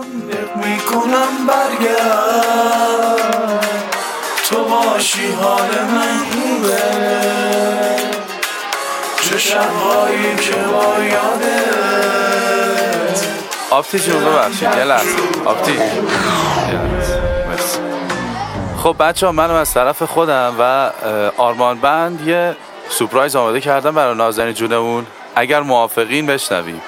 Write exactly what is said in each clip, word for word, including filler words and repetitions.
دق میکنم برگرد، تو باشی حال من خوبه، چه شبهایی که با یادت. آپتی جون ببخشید یه لحظه آپتی. خب بچه ها، منم از طرف خودم و آرمان بند یه سورپرایز آماده کردم برای نازنین جونمون. اگر موافقین بشنویم.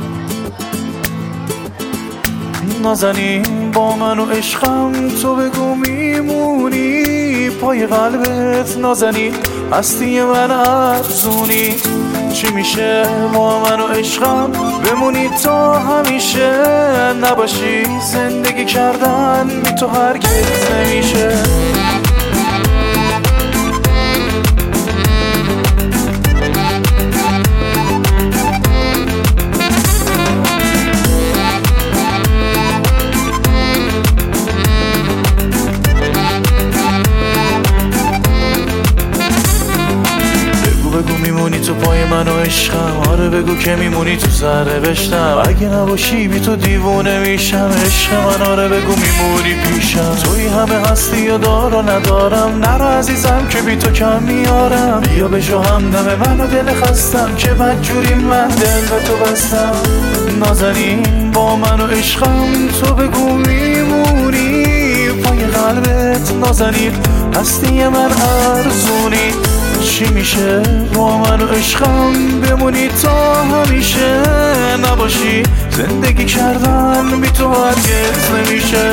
نازنین با من و عشقم، تو بگو میمونی پای قلبت. نازنین هستی من افزونی، چی میشه با من و عشقم بمونی تا همیشه. نباشی زندگی کردن بی تو هرگز نمیشه. بگو میمونی تو پای من و عشقم، آره بگو که میمونی تو ذره بشتم. اگه نباشی بی تو دیوونه میشم عشق من، آره بگو میمونی پیشم. توی همه هستی و دار و ندارم، نرو عزیزم که بی تو کم میارم. بیا بشو همدم من و دل خستم، که بدجوری من دل به تو بستم. نازنین با من و عشقم، تو بگو میمونی پای قلبت. نازنین هستی من ارزونی، چی میشه با من و عشقم بمونی تا همیشه. نباشی زندگی کردن بی تو هرگز نمیشه.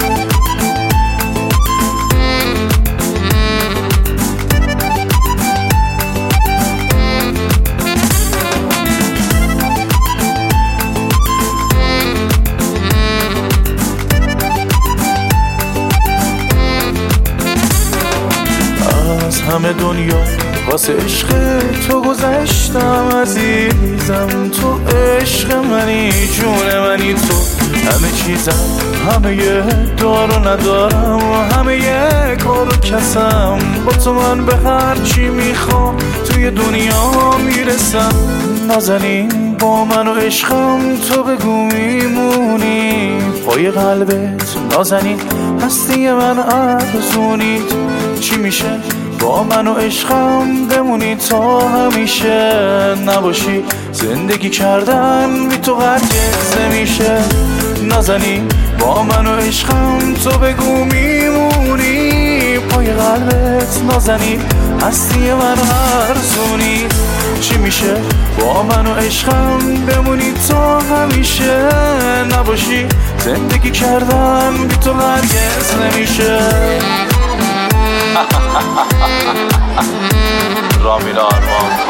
از همه دنیا واسه عشق تو گذشتم عزیزم. تو عشق منی، جون منی، تو همه چیزم، همه یه دار و ندارم، همه یه کار و کسم. با تو من به هر چی میخوام توی دنیا میرسم. نازنین با من و عشقم، تو بگو میمونی پای قلبت. نازنین هستی من ارزونی، چی میشه با من و عشقم بمونی تا همیشه. نباشی زندگی کردن بی تو هرگز نمیشه. نازنین با من و عشقم، تو بگو میمونی پای قلبت. نازنین هستی من ارزونی، چی میشه با من و عشقم بمونی تا همیشه. نباشی زندگی کردن بی تو هرگز نمیشه. رامین آرمان